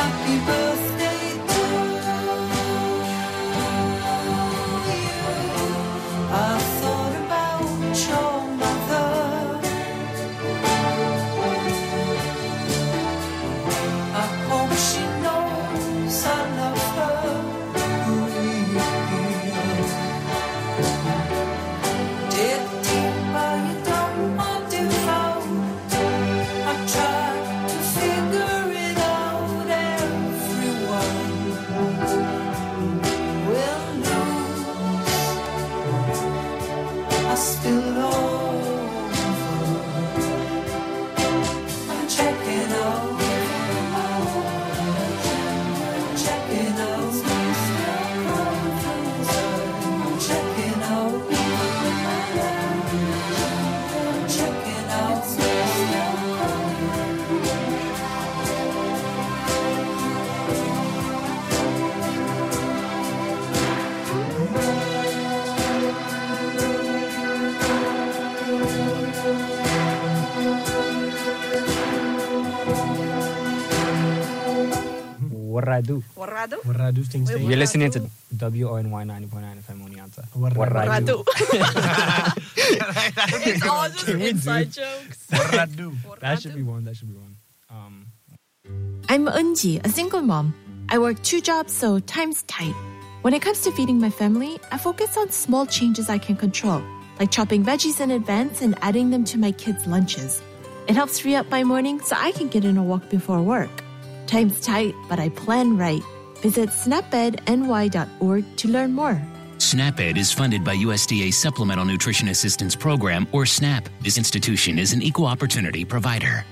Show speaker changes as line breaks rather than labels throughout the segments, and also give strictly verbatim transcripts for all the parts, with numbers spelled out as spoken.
Happy birthday to you. I thought about your mother. I hope she knows I love her. Dead deep, are you dumb or devout? I tried to figure it out. Everyone will lose. I spill over. I'm checking out. Checking out. I'm checking out. Checking out.
Warradu.
Warradu?
Warradu things.
Wait,
You're listening to
Warradu?
W O N Y ninety point nine F M Oneonta.
Warradu. It's all just
Can we do-
inside jokes.
Warradu.
That should be one. That should be one. Um,
I'm Eunji, a single mom. I work two jobs, so time's tight. When it comes to feeding my family, I focus on small changes I can control, like chopping veggies in advance and adding them to my kids' lunches. It helps free up my morning so I can get in a walk before work. Time's tight, but I plan right. Visit snap ed n y dot org to learn more.
SNAP-Ed is funded by U S D A Supplemental Nutrition Assistance Program, or SNAP. This institution is an equal opportunity provider.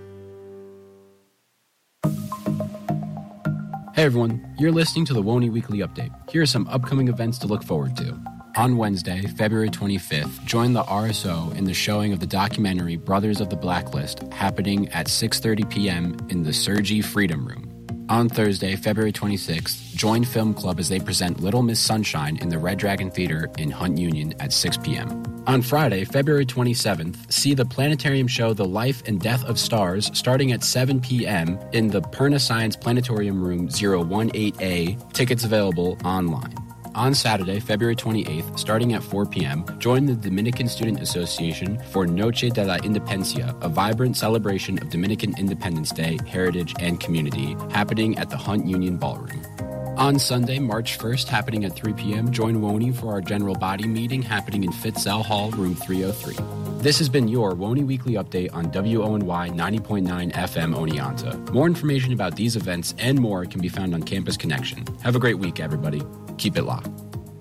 Hey everyone, you're listening to the W O N Y Weekly Update. Here are some upcoming events to look forward to. On Wednesday, February twenty-fifth, join the R S O in the showing of the documentary Brothers of the Blacklist, happening at six thirty p.m. in the Sergi Freedom Room. On Thursday, February twenty-sixth, join Film Club as they present Little Miss Sunshine in the Red Dragon Theater in Hunt Union at six p.m. On Friday, February twenty-seventh, see the planetarium show The Life and Death of Stars starting at seven p.m. in the Perna Science Planetarium Room zero one eight A. Tickets available online. On Saturday, February twenty-eighth, starting at four p.m., join the Dominican Student Association for Noche de la Independencia, a vibrant celebration of Dominican Independence Day, heritage, and community, happening at the Hunt Union Ballroom. On Sunday, March first, happening at three p.m., join W O N Y for our general body meeting happening in Fitzell Hall, room three oh three. This has been your W O N Y Weekly Update on W O N Y ninety point nine F M Oneonta. More information about these events and more can be found on Campus Connection. Have a great week, everybody. Keep it locked.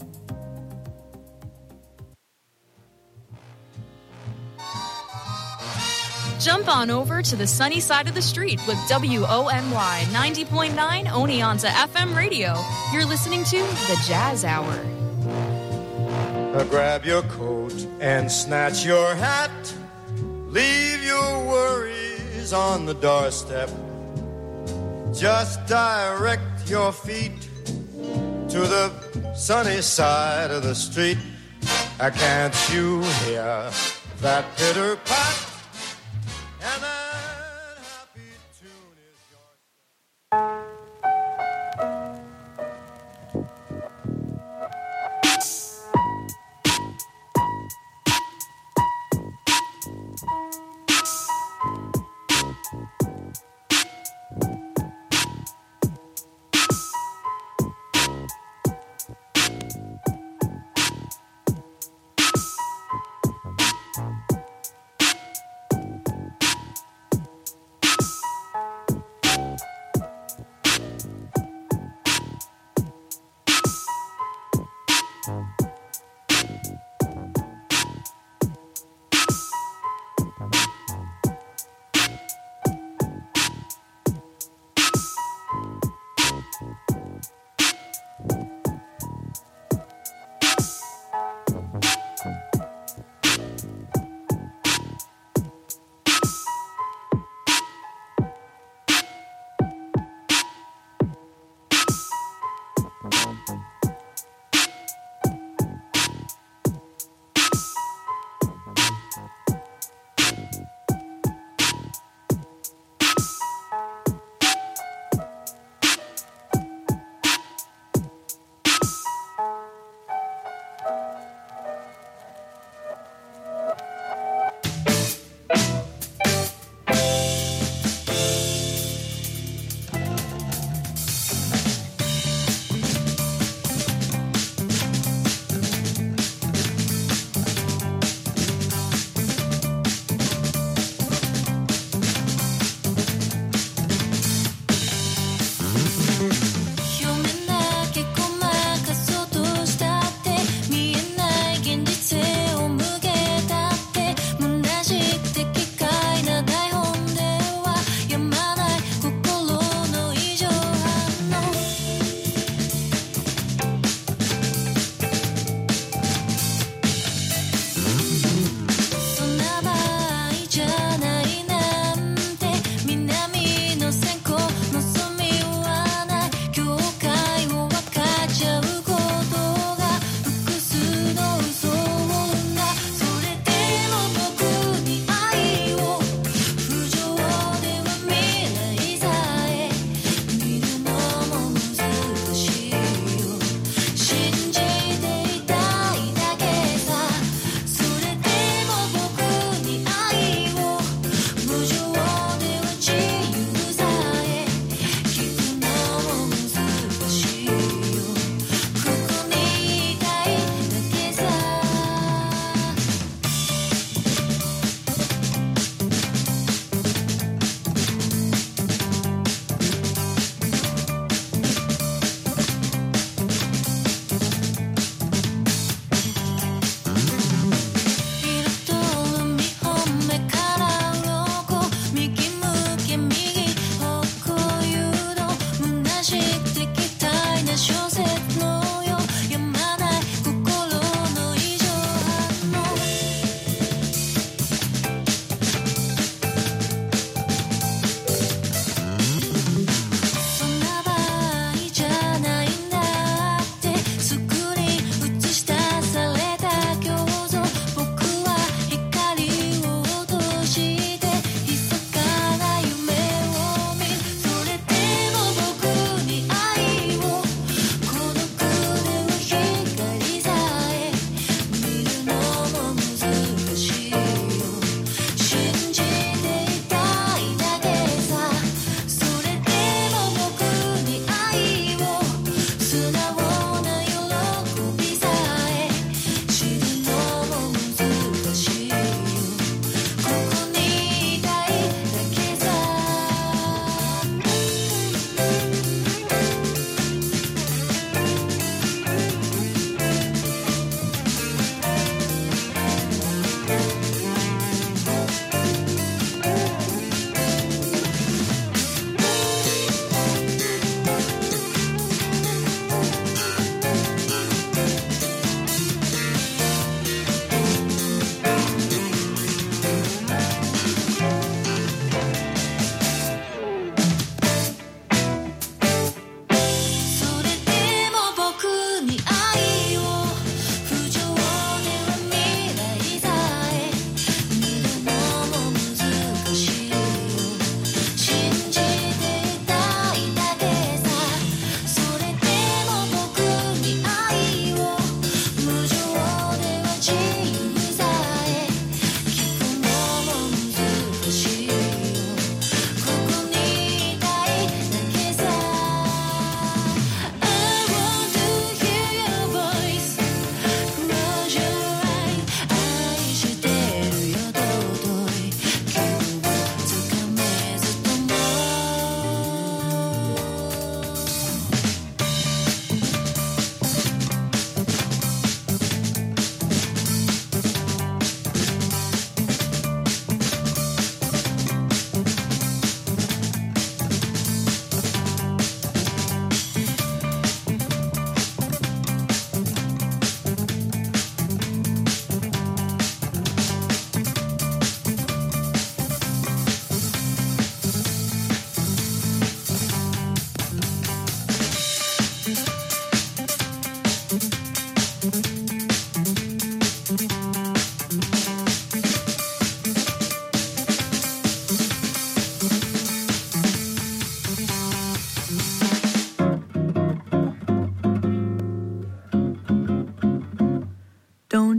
Jump on over to the sunny side of the street with W O N Y ninety point nine Oneonta F M radio. You're listening to The Jazz Hour.
Uh, grab your coat and snatch your hat. Leave your worries on the doorstep. Just direct your feet to the sunny side of the street. Uh, can't you hear that pitter pat? And that happy tune is yours.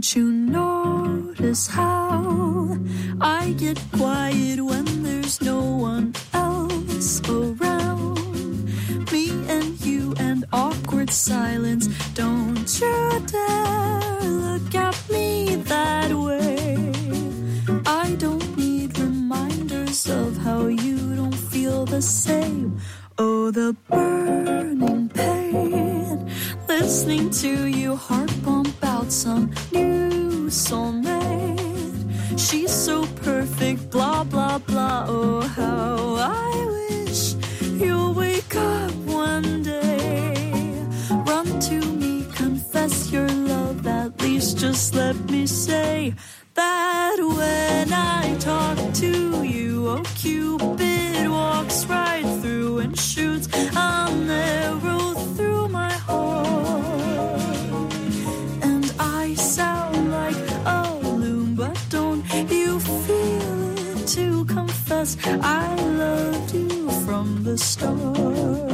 Don't you notice how I get quiet when there's no one else around? Me and you and awkward silence. Don't you dare look at me that way. I don't need reminders of how you don't feel the same. Oh, the burning pain, listening to you heart pump out some new soulmate. She's so perfect, blah, blah, blah. Oh, how I wish you'll wake up one day. Run to me, confess your love. At least just let me say that when I talk to you, oh, Cupid walks right through and shoots an arrow through my heart. And I sound like a loon, but don't you feel it to confess I loved you from the start.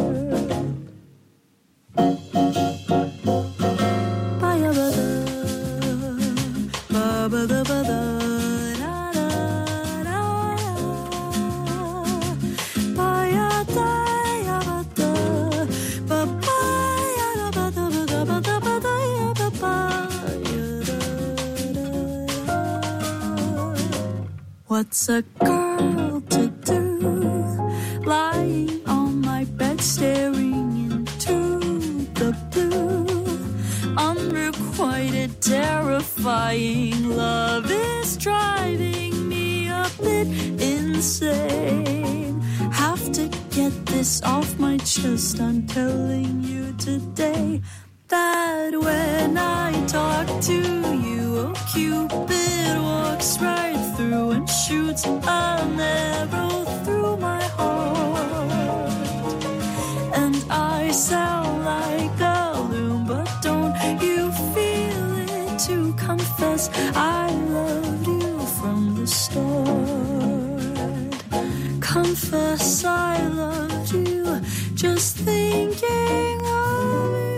What's a girl to do, lying on my bed staring into the blue? Unrequited, terrifying love is driving me a bit insane. Have to get this off my chest. I'm telling you today that when I talk to you, oh, Cupid walks right through and shoots an arrow through my heart. And I sound like a loon, but don't you feel it to confess I loved you from the start? Confess I loved you, just thinking of you.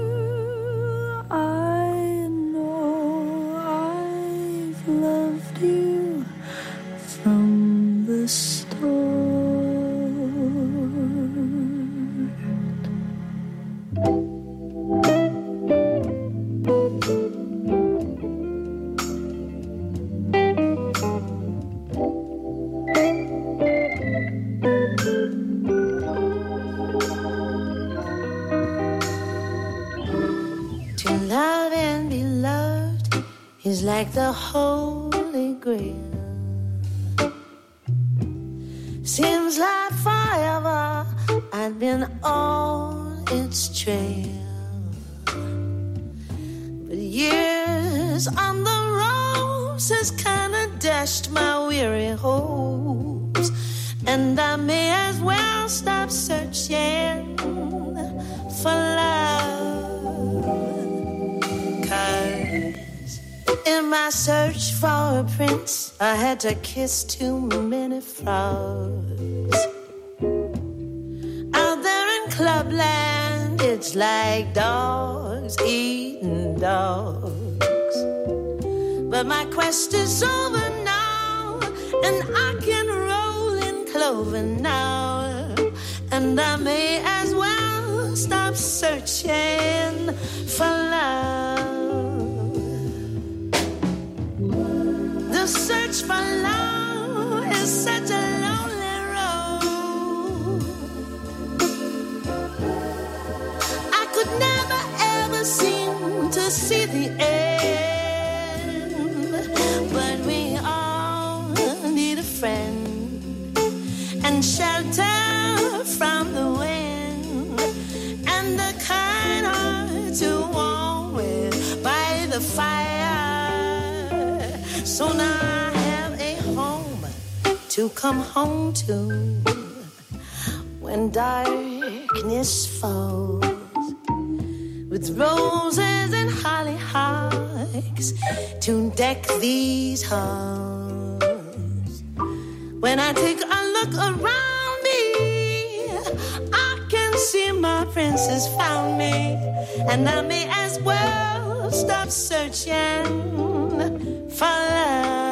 I know I've loved you from the start.
To love and be loved is like the Holy Grail. Seems like forever I've been on its trail. But years on the roses kinda dashed my weary hopes, and I may as well stop searching for love. 'Cause in my search for a prince, I had to kiss too many frogs. Out there in Clubland, it's like dogs eating dogs. But my quest is over now, and I can roll in clover now. And I may as well stop searching for love. The search for love is such a lonely road. I could never ever seem to see the end. But we all need a friend and shelter from the wind, and the kind heart to warm with by the fire. So now I have a home to come home to when darkness falls, with roses and hollyhocks to deck these halls. When I take a look around me, I can see my my prince has found me, and I may as well stop searching for love.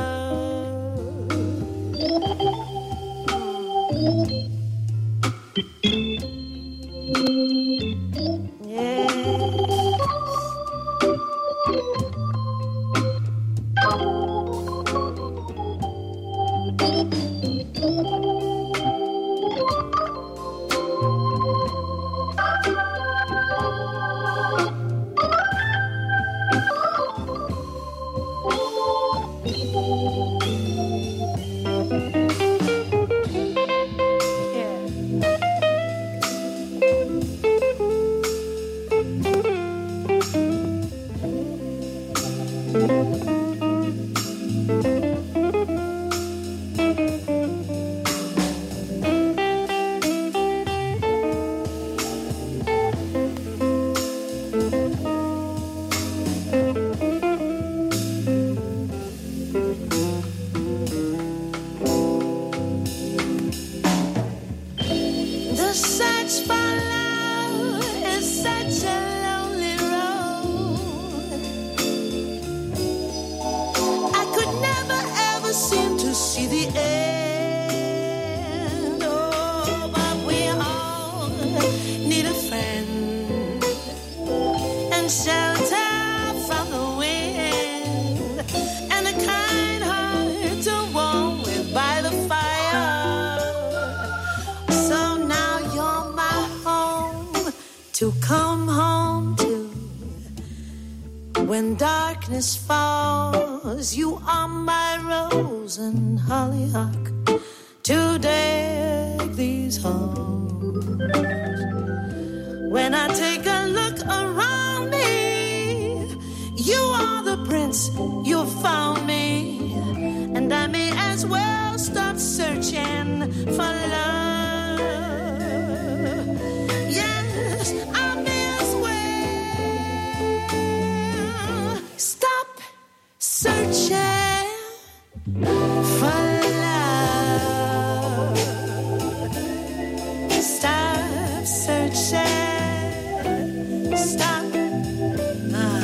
The search for love is such a lonely road. I could never ever seem to see the end. Oh, but we all need a friend and shelter from the wind, and a kind heart to warm with by the fire. So now you're my home to come home to. When darkness falls, you are my rose and hollyhock to deck these halls. When I take a look around me, you are the prince, you found me, and I may as well stop searching for love. Yes, I may as well stop searching for love. Stop searching. Stop. Uh,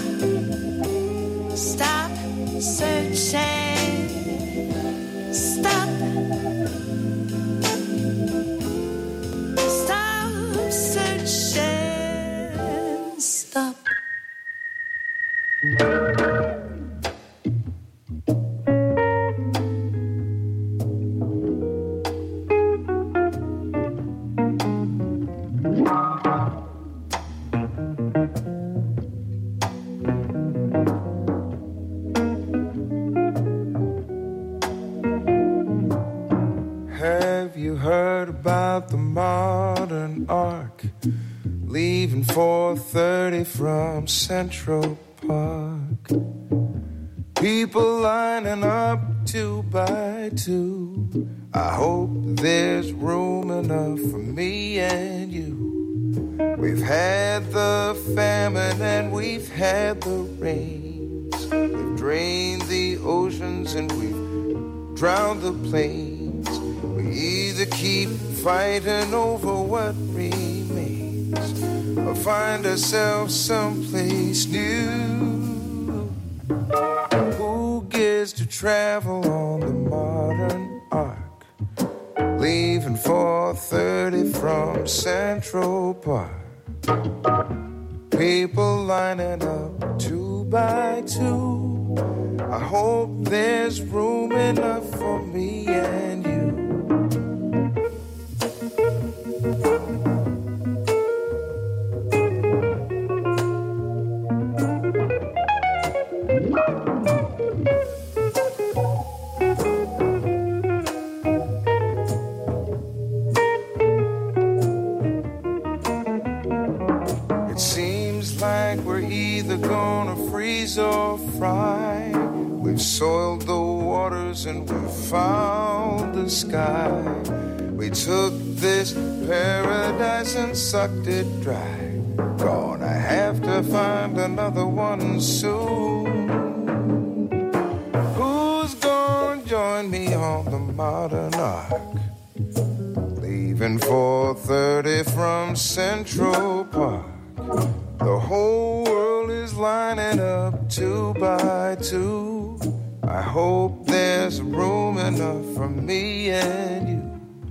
stop searching. Stop. Stop searching. Stop.
Have you heard about the modern arc? Leaving four thirty from Central Park. People lining up two by two. I hope there's room enough for me and you. We've had the famine and we've had the rains. We've drained the oceans and we've drowned the plains. We either keep fighting over what remains or find ourselves someplace new. Who gets to travel on the modern arc? Leaving four thirty from Central Park. People lining up two by two. I hope there's room enough for me and you. It seems like we're either gonna freeze or fry. We've soiled the waters and we've fouled the sky. We took this paradise and sucked it dry. Gonna have to find another one soon. Who's gonna join me on the modern arc? leaving four thirty from Central Park. The whole world is lining up two by two. I hope there's room enough for me and you.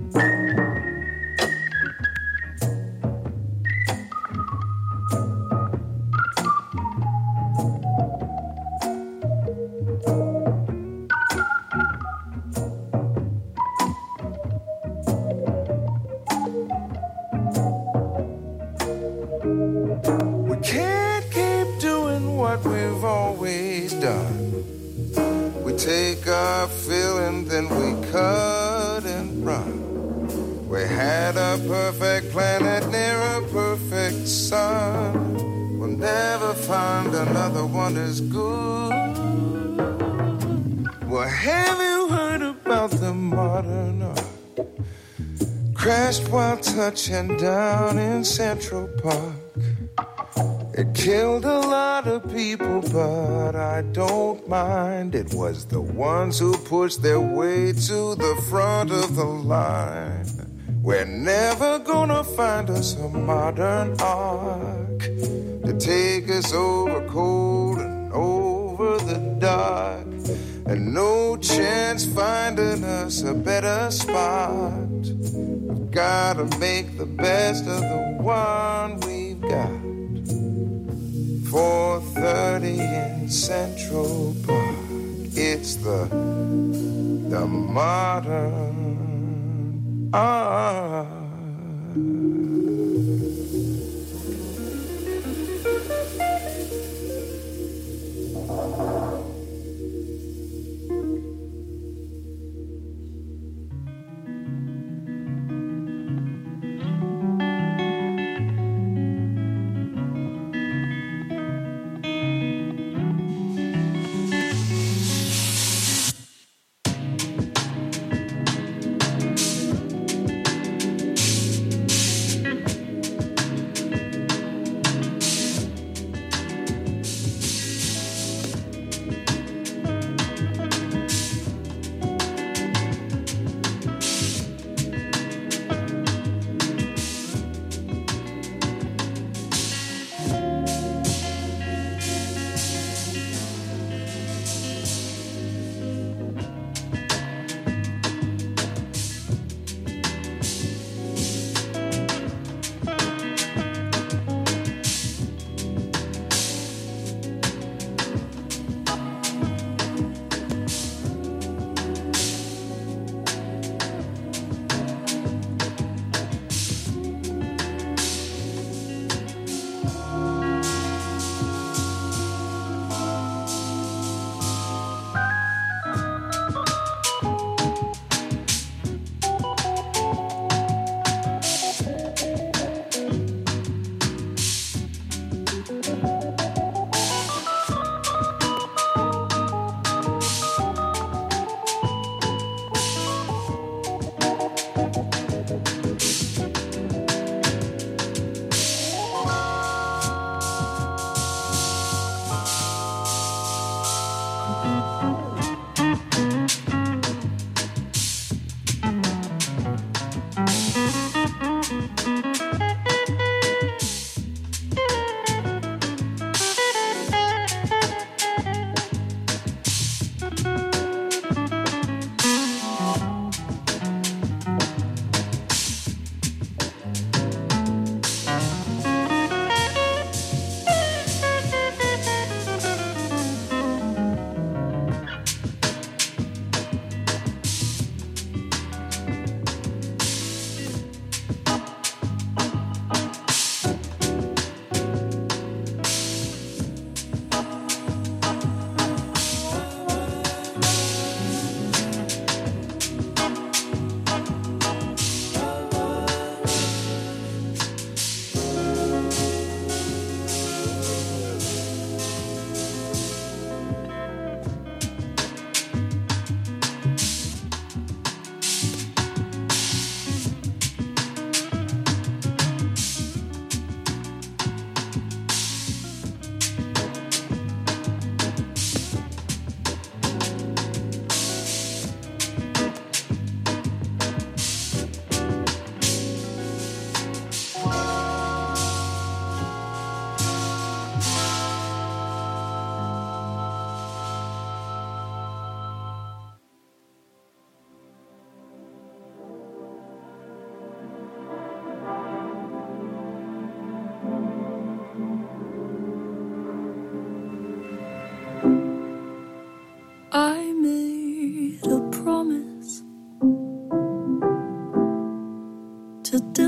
We can't keep doing what we've always done. We take our fill and then we cut and run. We had a perfect planet near a perfect sun. We'll never find another one as good. Well, have you heard about the modern art? Crashed while touching down in Central Park. It killed a lot of people, but I don't mind. It was the ones who pushed their way to the front of the line. We're never gonna find us a modern ark to take us over cold and over the dark. And no chance finding us a better spot. We've gotta make the best of the one we've got. four thirty in Central Park. It's the the modern art.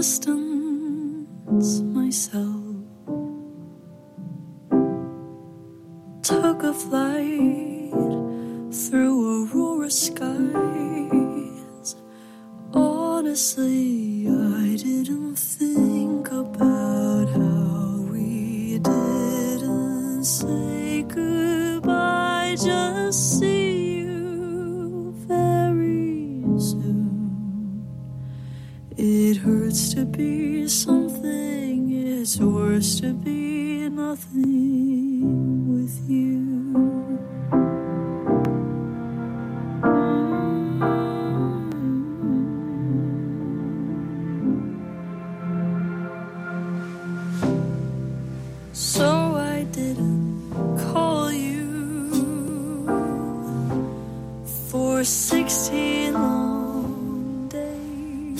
distance myself. Took a flight through aurora skies. Honestly, I didn't think about how we didn't say goodbye. Just see you very soon. It hurts to be something, it's worse to be nothing with you. So I didn't call you for sixteen long days,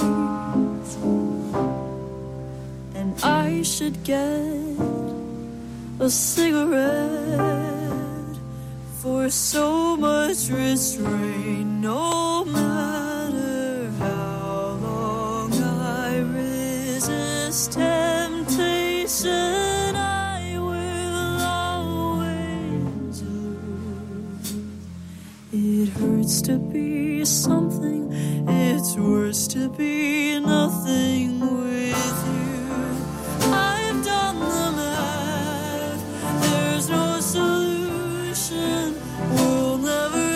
and I should get a cigarette for so much restraint. No matter how long I resist temptation, I will always lose. It hurts to be something, it's worse to be nothing with you. I've done the math, there's no solution, we'll never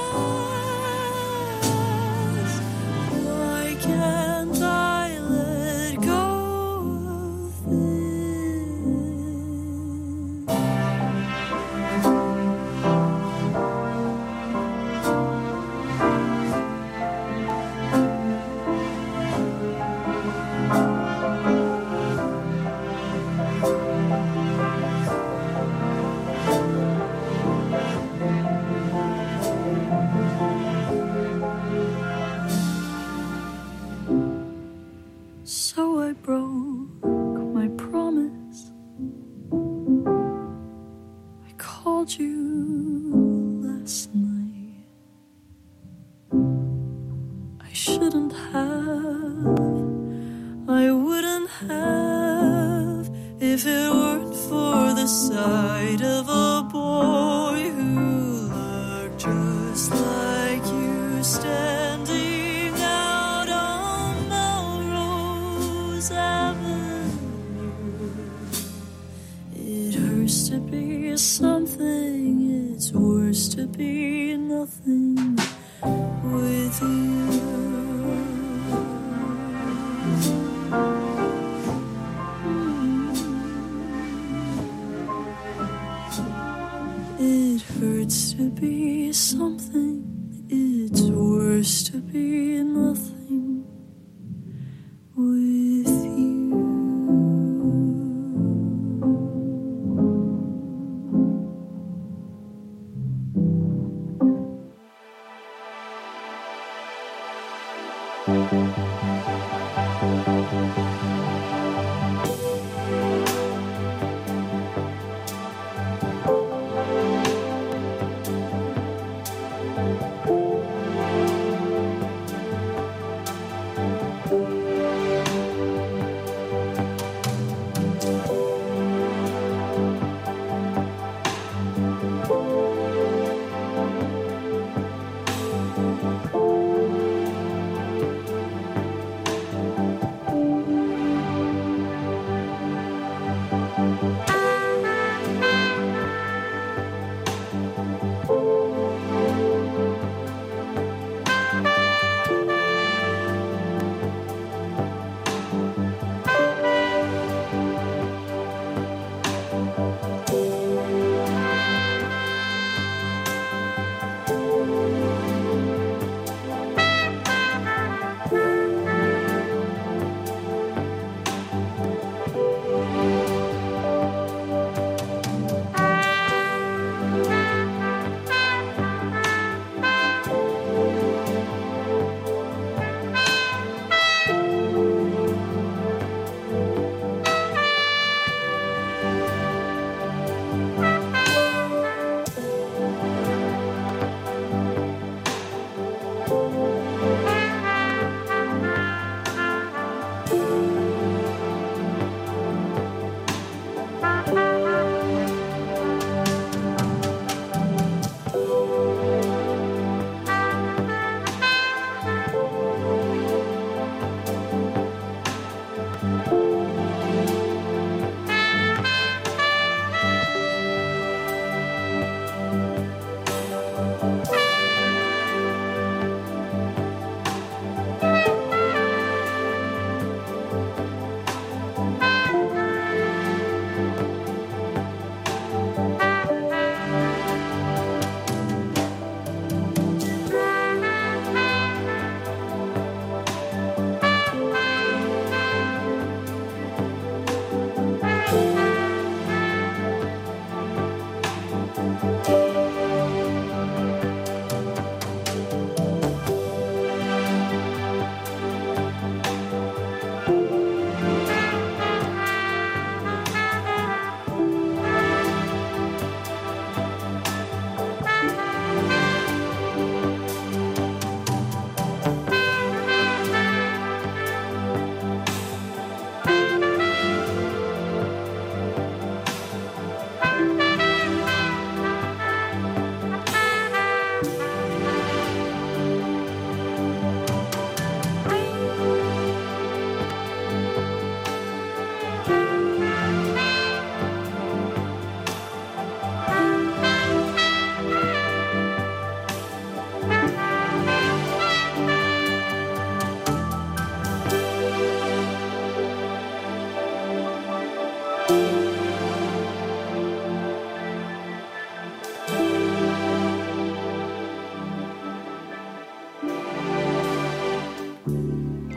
last. Why can't I let go of So I broke my promise. I called you last night. I shouldn't have, I wouldn't have, if it weren't for the sight of a boy who looked just like you standing out on Melrose Avenue. It hurts to be something, it's worse to be nothing with you. It hurts to be something, it's worse to be nothing with you.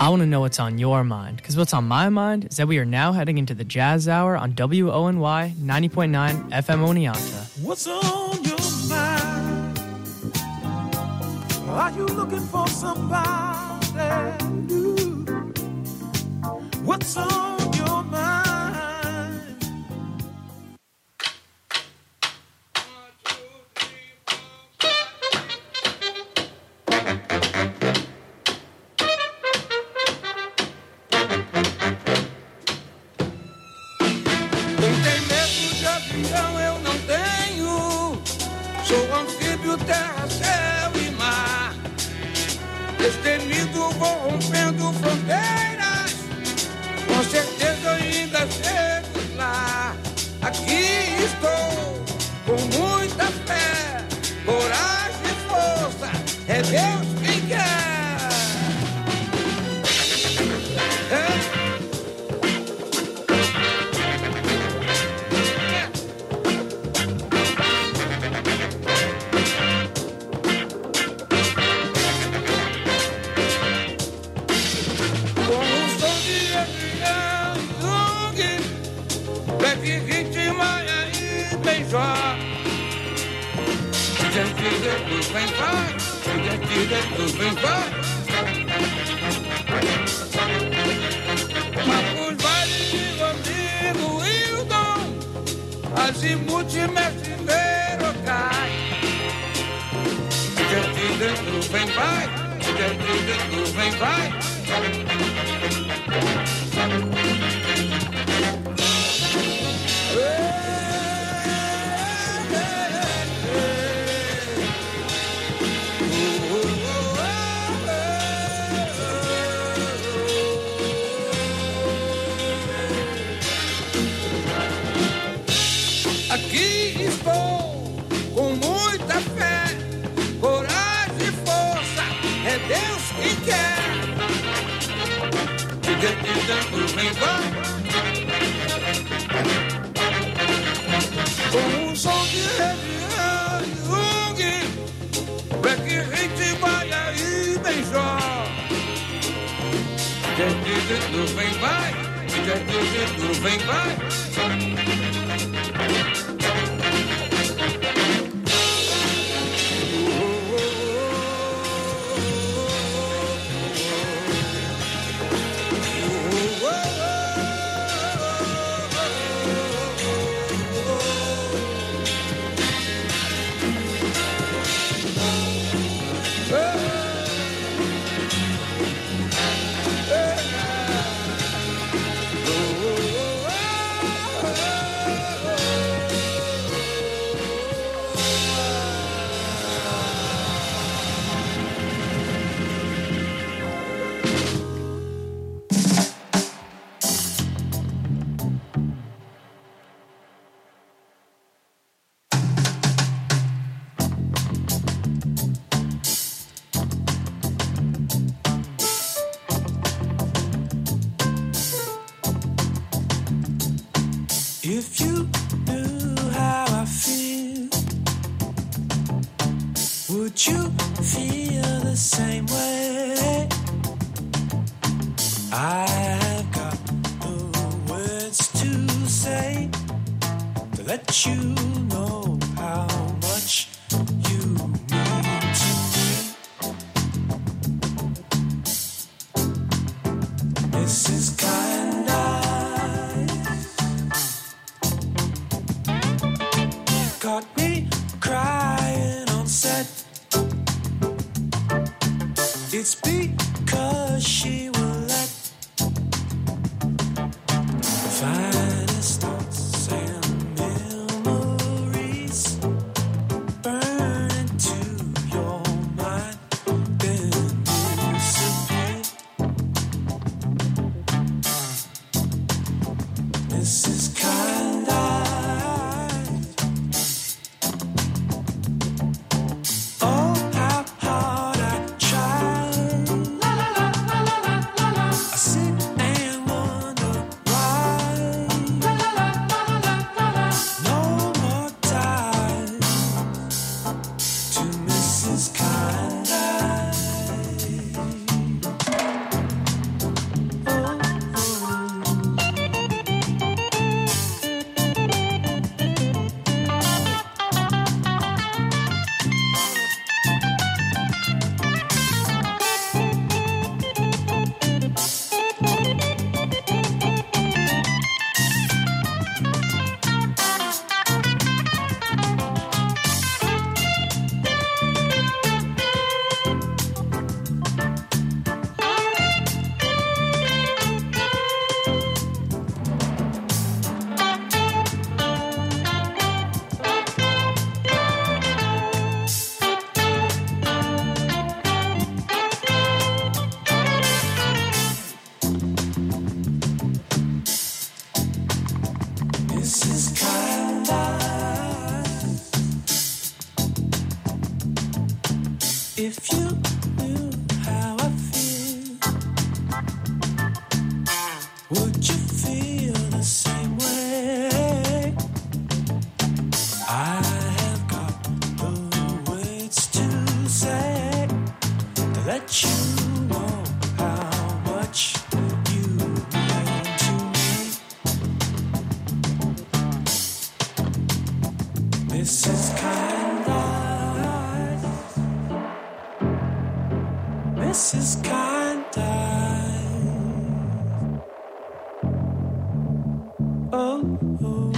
I want to know what's on your mind, because what's on my mind is that we are now heading into the Jazz Hour on W O N Y ninety point nine F M Oneonta.
What's on your mind? Are you looking for somebody new? What's on your mind?
Terra, céu e mar, destemido vou rompendo fronteiras, com certeza ainda chego lá. Aqui estou, com muita fé, coragem e força, é Deus quem quer. É. Vem, vai, vem, vai. Marcos Vale de amigo Hildon, Azimuth, mestre Verocai. Vem, vai, vem, vai. Aqui estou, com muita fé, coragem e força, é Deus quem quer. Vem, vai. Com um som de região, Jung, Black Hit, Baia e Benjó. Vem, vai, vem, vai.
If you knew how I feel, would you feel the same way? I have got the words to say to let you know how much you mean to me. Missus Kind Eyes caught me crying on set. It's because she will let the finest thoughts and memories burn into your mind, then disappear. Missus Kind Eyes, oh how hard I try. I sit and wonder why. No more ties to Missus Kind Eyes. If you knew how I feel, would you feel the same way? I have got the words to say to let you know how much you mean to me. Missus Kind Eyes, Missus Kind Eyes. Oh, oh.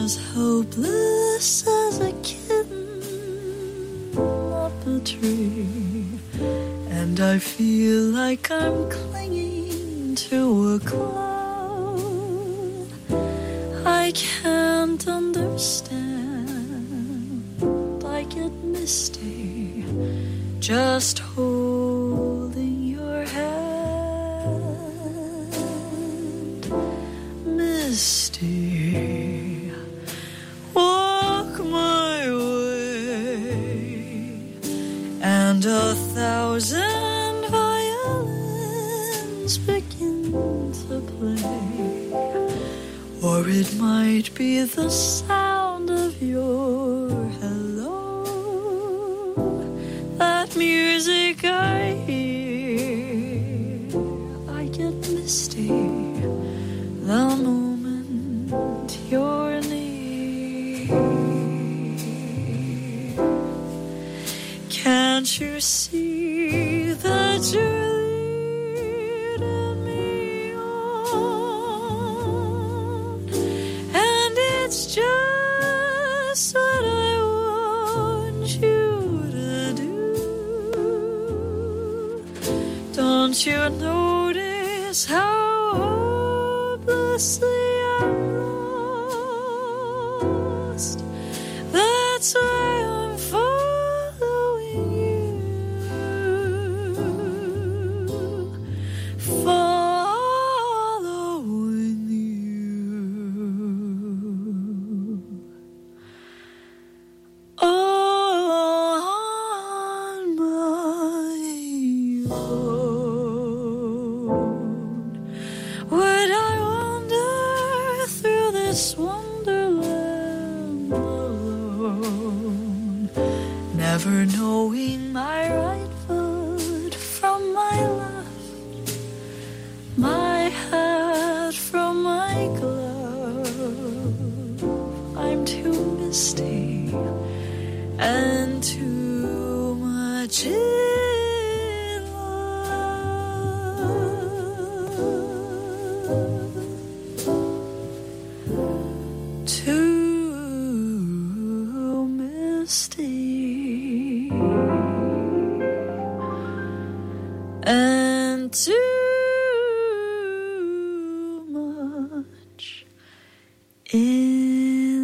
as helpless as a kitten up a tree, and I feel like I'm clinging to a cloud. I can't understand, I get misty just holding your hand. Misty, walk my way, and a thousand violins begin to play, or it might be the sound of your hello, that music I hear. I get misty the moment you're near. Can't you see that you're leading me on? And it's just what I want you to do. Don't you notice how hopelessly I'm lost? That's why I'm following you, following you on my own. Would I wander through this wonderland alone, never knowing my right foot from my left, my hat from my glove? I'm too misty and too much in love, too misty and too much in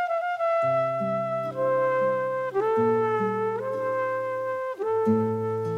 love.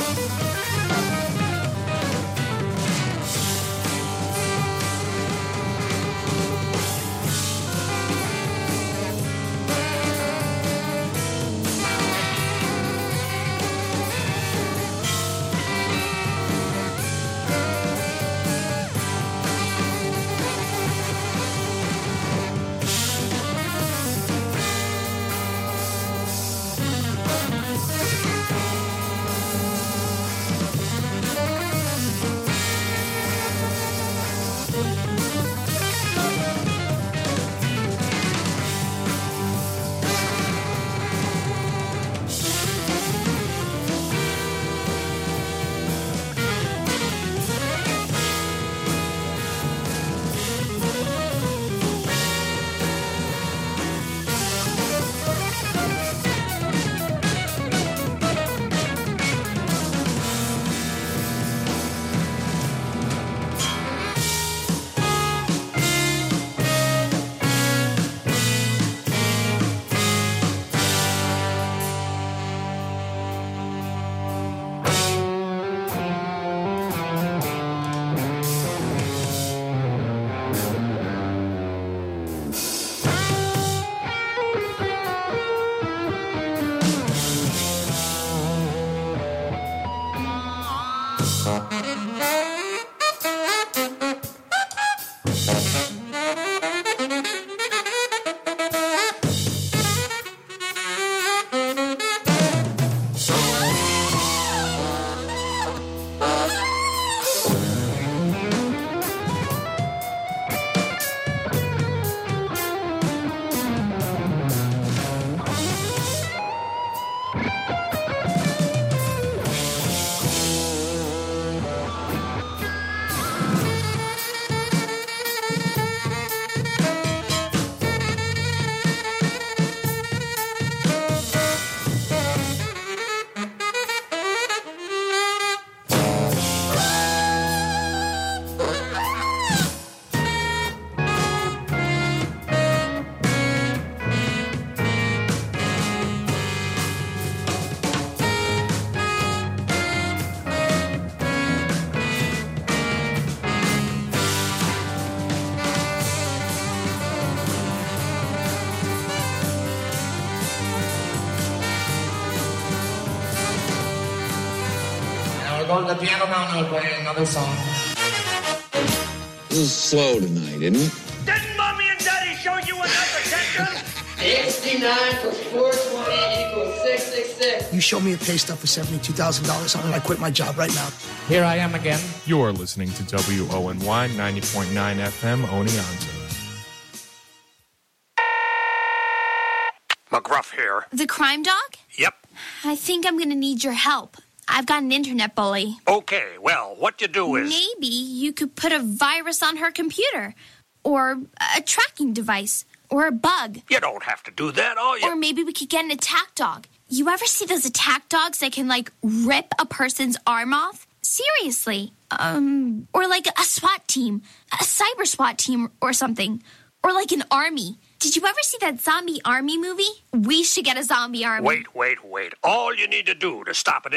Go to the piano now and I'll play another song.
This is slow tonight, isn't it?
Didn't Mommy and Daddy show you enough attention?
sixty-nine plus four twenty equals six six six.
You show me a pay stub for seventy-two thousand dollars and I quit my job right now.
Here I am again. You're listening to W O N Y ninety point nine F M Oneonta.
McGruff here.
The crime dog?
Yep.
I think I'm going to need your help. I've got an internet bully.
Okay, well, what you do is...
Maybe you could put a virus on her computer. Or a tracking device. Or a bug.
You don't have to do that, all you...
Or maybe we could get an attack dog. You ever see those attack dogs that can, like, rip a person's arm off? Seriously. Um, or like a SWAT team. A cyber SWAT team or something. Or like an army. Did you ever see that zombie army movie? We should get a zombie army.
Wait, wait, wait. All you need to do to stop an